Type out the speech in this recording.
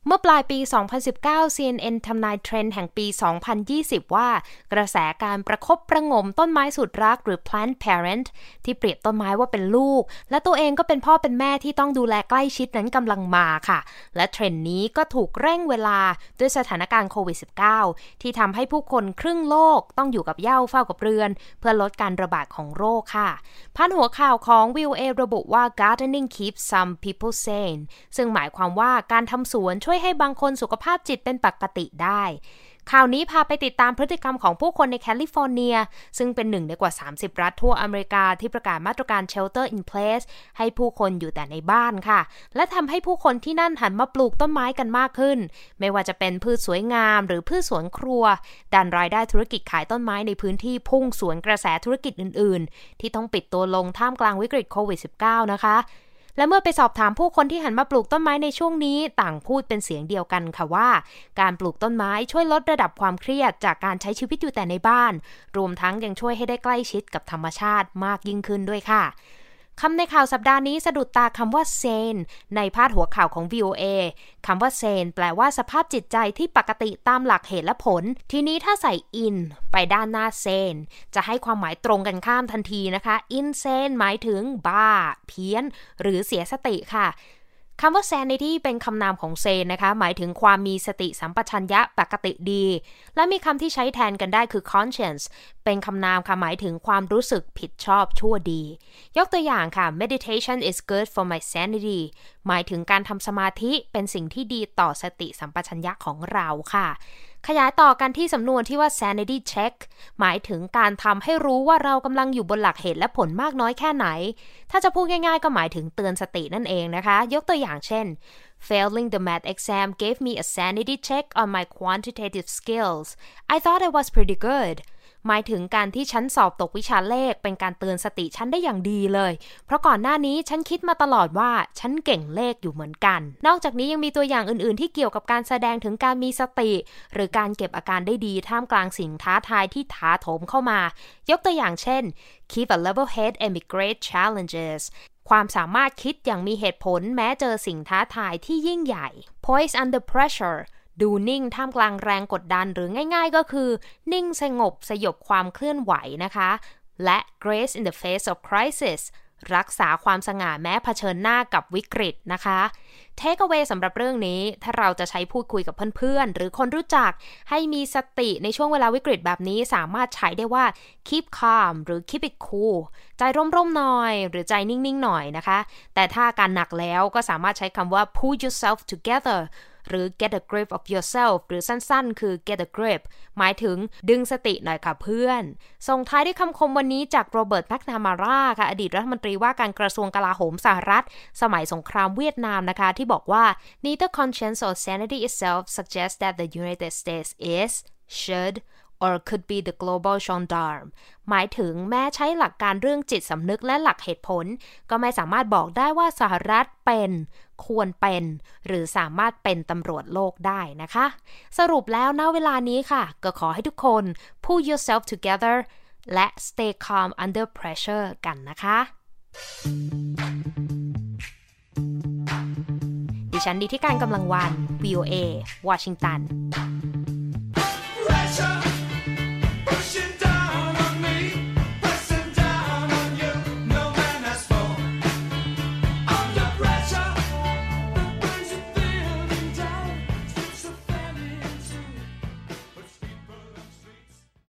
เมื่อปลายปี 2019 CNN ทำนายเทรนด์แห่งปี 2020 ว่ากระแสการประคบประหงมต้นไม้สุดรักหรือ plant parent ที่เปรียบต้นไม้ว่าเป็นลูกและตัวเองก็เป็นพ่อเป็นแม่ที่ต้องดูแลใกล้ชิดนั้นกำลังมาค่ะและเทรนด์นี้ก็ถูกเร่งเวลาด้วยสถานการณ์โควิด -19 ที่ทำให้ผู้คนครึ่งโลกต้องอยู่กับเหย้าเฝ้ากับเรือนเพื่อลดการระบาดของโรคค่ะพาดหัวข่าวของ VOA ระบุว่า Gardening keeps some people sane ซึ่งหมายความว่าการทำสวนช่วยให้บางคนสุขภาพจิตเป็นปกติได้ข่าวนี้พาไปติดตามพฤติกรรมของผู้คนในแคลิฟอร์เนียซึ่งเป็นหนึ่งในกว่า30รัฐทั่วอเมริกาที่ประกาศมาตรการ Shelter in Place ให้ผู้คนอยู่แต่ในบ้านค่ะและทำให้ผู้คนที่นั่นหันมาปลูกต้นไม้กันมากขึ้นไม่ว่าจะเป็นพืชสวยงามหรือพืชสวนครัวดันรายได้ธุรกิจขายต้นไม้ในพื้นที่พุ่งสวนกระแสธุรกิจอื่นๆที่ต้องปิดตัวลงท่ามกลางวิกฤตโควิด -19 นะคะและเมื่อไปสอบถามผู้คนที่หันมาปลูกต้นไม้ในช่วงนี้ต่างพูดเป็นเสียงเดียวกันค่ะว่าการปลูกต้นไม้ช่วยลดระดับความเครียดจากการใช้ชีวิตอยู่แต่ในบ้านรวมทั้งยังช่วยให้ได้ใกล้ชิดกับธรรมชาติมากยิ่งขึ้นด้วยค่ะคำในข่าวสัปดาห์นี้สะดุดตาคำว่า sane ในพาดหัวข่าวของ VOA คำว่า sane แปลว่าสภาพจิตใจที่ปกติตามหลักเหตุและผลทีนี้ถ้าใส่ in ไปด้านหน้า sane จะให้ความหมายตรงกันข้ามทันทีนะคะ insane หมายถึงบ้าเพี้ยนหรือเสียสติค่ะคำว่า sanity เป็นคำนามของ sane นะคะหมายถึงความมีสติสัมปชัญญะปกติดีและมีคำที่ใช้แทนกันได้คือ conscience เป็นคำนามค่ะหมายถึงความรู้สึกผิดชอบชั่วดียกตัวอย่างค่ะ meditation is good for my sanity หมายถึงการทำสมาธิเป็นสิ่งที่ดีต่อสติสัมปชัญญะของเราค่ะขยายต่อกันที่สำนวนที่ว่า sanity check หมายถึงการทำให้รู้ว่าเรากำลังอยู่บนหลักเหตุและผลมากน้อยแค่ไหนถ้าจะพูดง่ายๆก็หมายถึงเตือนสตินั่นเองนะคะยกตัวอย่างเช่น Failing the math exam gave me a sanity check on my quantitative skills. I thought I was pretty good.หมายถึงการที่ฉันสอบตกวิชาเลขเป็นการเตือนสติฉันได้อย่างดีเลยเพราะก่อนหน้านี้ฉันคิดมาตลอดว่าฉันเก่งเลขอยู่เหมือนกันนอกจากนี้ยังมีตัวอย่างอื่นๆที่เกี่ยวกับการแสดงถึงการมีสติหรือการเก็บอาการได้ดีท่ามกลางสิ่งท้าทายที่ถาโถมเข้ามายกตัวอย่างเช่น Keep a level head amid great challenges ความสามารถคิดอย่างมีเหตุผลแม้เจอสิ่งท้าทายที่ยิ่งใหญ่ Poise under pressureดูนิ่งท่ามกลางแรงกดดันหรือง่ายๆก็คือนิ่งสงบสยบความเคลื่อนไหวนะคะและ Grace in the face of crisis รักษาความสง่าแม้เผชิญหน้ากับวิกฤตนะคะ Take away สำหรับเรื่องนี้ถ้าเราจะใช้พูดคุยกับเพื่อนๆหรือคนรู้จักให้มีสติในช่วงเวลาวิกฤตแบบนี้สามารถใช้ได้ว่า keep calm หรือ keep it cool ใจร่มๆหน่อยหรือใจนิ่งๆหน่อยนะคะแต่ถ้าอาการหนักแล้วก็สามารถใช้คำว่า pull yourself togetherหรือ get a grip of yourself หรือสั้นๆคือ get a grip หมายถึงดึงสติหน่อยค่ะเพื่อนส่งท้ายด้วยคำคมวันนี้จากโรเบิร์ต แมคนามาราค่ะอดีตรัฐมนตรีว่าการกระทรวงกลาโหมสหรัฐสมัยสงครามเวียดนามนะคะที่บอกว่า neither conscience or sanity itself suggests that the United States is, should or could be the global gendarme หมายถึงแม้ใช้หลักการเรื่องจิตสำนึกและหลักเหตุผลก็ไม่สามารถบอกได้ว่าสหรัฐเป็นควรเป็นหรือสามารถเป็นตำรวจโลกได้นะคะสรุปแล้วณเวลานี้ค่ะก็ขอให้ทุกคน pull yourself together และ stay calm under pressure กันนะคะดิฉันนิติการกำลังวัน VOA วอชิงตัน